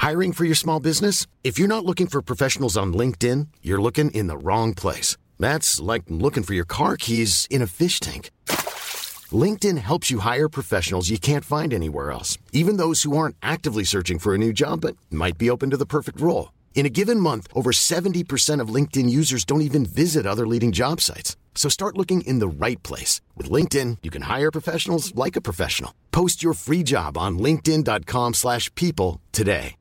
Hiring for your small business? If you're not looking for professionals on LinkedIn, you're looking in the wrong place. That's like looking for your car keys in a fish tank. LinkedIn helps you hire professionals you can't find anywhere else, even those who aren't actively searching for a new job but might be open to the perfect role. In a given month, over 70% of LinkedIn users don't even visit other leading job sites. So start looking in the right place. With LinkedIn, you can hire professionals like a professional. Post your free job on linkedin.com/people today.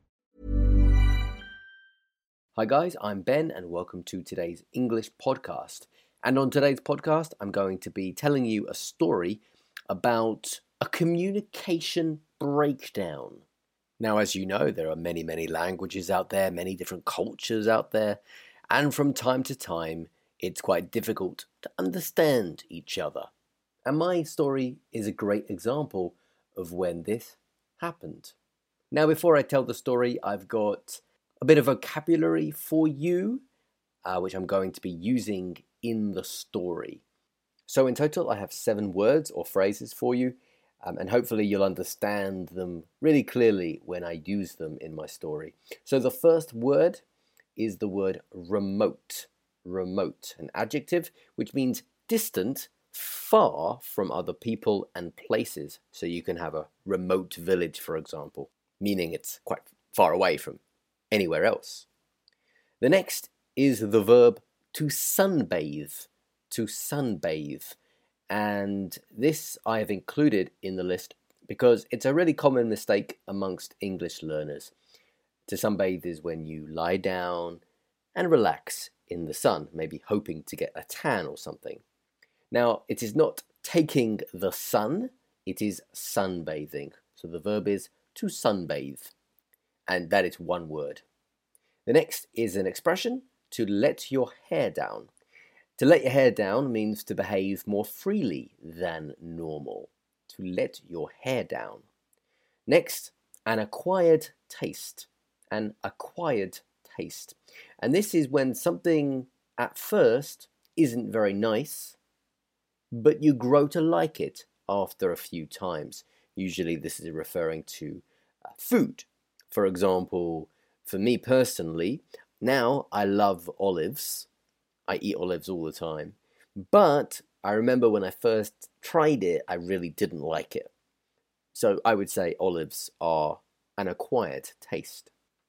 Hi guys, I'm Ben and welcome to today's English podcast. And on today's podcast, I'm going to be telling you a story about a communication breakdown. Now, as you know, there are many languages out there, many different cultures out there, and from time to time, it's quite difficult to understand each other. And my story is a great example of when this happened. Now, before I tell the story, I've got a bit of vocabulary for you, which I'm going to be using in the story. So in total, I have 7 words or phrases for you, and hopefully you'll understand them really clearly when I use them in my story. So the first word is the word remote. Remote, an adjective which means distant, far from other people and places. So you can have a remote village, for example, meaning it's quite far away from anywhere else. The next is the verb to sunbathe. To sunbathe. And this I have included in the list because it's a really common mistake amongst English learners. To sunbathe is when you lie down and relax in the sun, maybe hoping to get a tan or something. Now, it is not taking the sun, it is sunbathing. So the verb is to sunbathe, and that is one word. The next is an expression, to let your hair down. To let your hair down means to behave more freely than normal. To let your hair down. Next, an acquired taste. An acquired taste. And this is when something at first isn't very nice, but you grow to like it after a few times. Usually this is referring to food. For example, for me personally, now I love olives. I eat olives all the time. But I remember when I first tried it, I really didn't like it. So I would say olives are an acquired taste.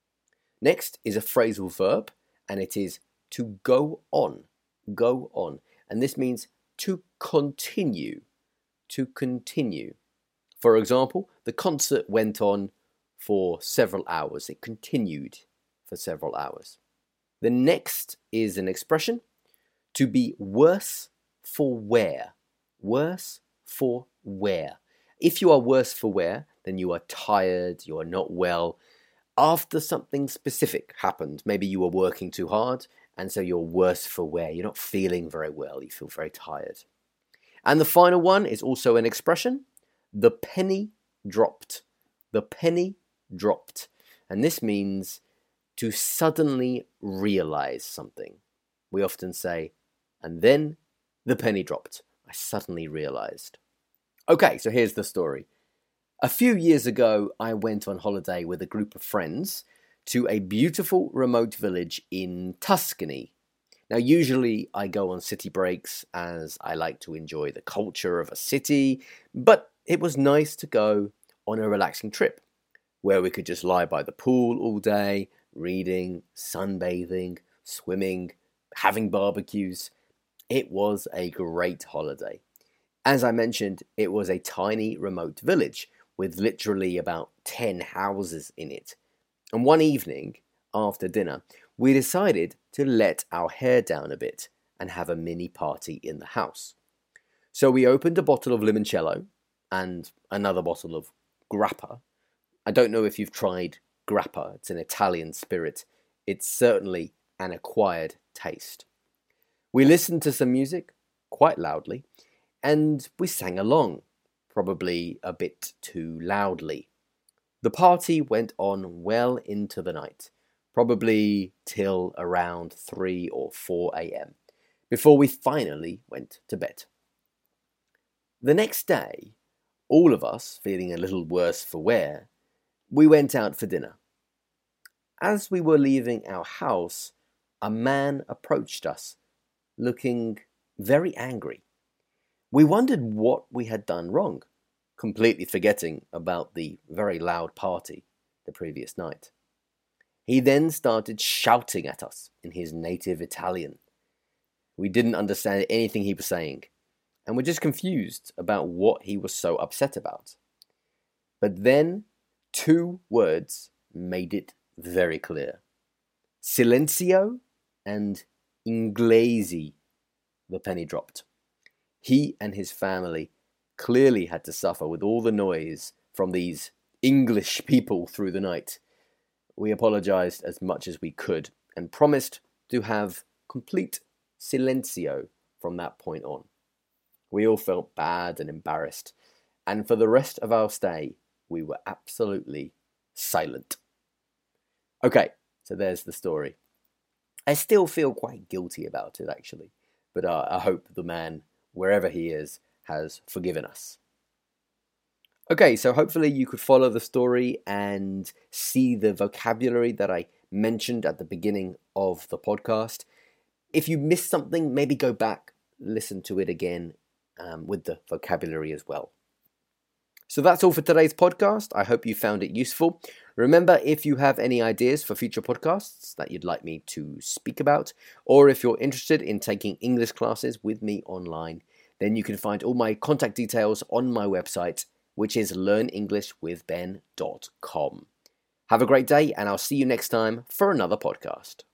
Next is a phrasal verb, and it is to go on. Go on. And this means to continue. To continue. For example, the concert went on for several hours. It continued for several hours. The next is an expression, to be worse for wear. Worse for wear. If you are worse for wear, then you are tired, you are not well, after something specific happened. Maybe you were working too hard, and so you're worse for wear. You're not feeling very well, you feel very tired. And the final one is also an expression, the penny dropped. The penny dropped. And this means to suddenly realize something. We often say, and then the penny dropped. I suddenly realized. Okay, so here's the story. A few years ago, I went on holiday with a group of friends to a beautiful remote village in Tuscany. Now, usually I go on city breaks as I like to enjoy the culture of a city, but it was nice to go on a relaxing trip where we could just lie by the pool all day, reading, sunbathing, swimming, having barbecues. It was a great holiday. As I mentioned, it was a tiny remote village with literally about 10 houses in it. And one evening, after dinner, we decided to let our hair down a bit and have a mini party in the house. So we opened a bottle of limoncello and another bottle of grappa. I don't know if you've tried grappa. It's an Italian spirit. It's certainly an acquired taste. We listened to some music quite loudly and we sang along, probably a bit too loudly. The party went on well into the night, probably till around 3 or 4 a.m., before we finally went to bed. The next day, all of us feeling a little worse for wear, we went out for dinner. As we were leaving our house, a man approached us, looking very angry. We wondered what we had done wrong, completely forgetting about the very loud party the previous night. He then started shouting at us in his native Italian. We didn't understand anything he was saying, and were just confused about what he was so upset about. But then 2 words made it very clear. Silenzio and inglesi. The penny dropped. He and his family clearly had to suffer with all the noise from these English people through the night. We apologized as much as we could and promised to have complete silenzio from that point on. We all felt bad and embarrassed, and for the rest of our stay, we were absolutely silent. Okay, so there's the story. I still feel quite guilty about it, actually, but I hope the man, wherever he is, has forgiven us. Okay, so hopefully you could follow the story and see the vocabulary that I mentioned at the beginning of the podcast. If you missed something, maybe go back, listen to it again with the vocabulary as well. So that's all for today's podcast. I hope you found it useful. Remember, if you have any ideas for future podcasts that you'd like me to speak about, or if you're interested in taking English classes with me online, then you can find all my contact details on my website, which is learnenglishwithben.com. Have a great day, and I'll see you next time for another podcast.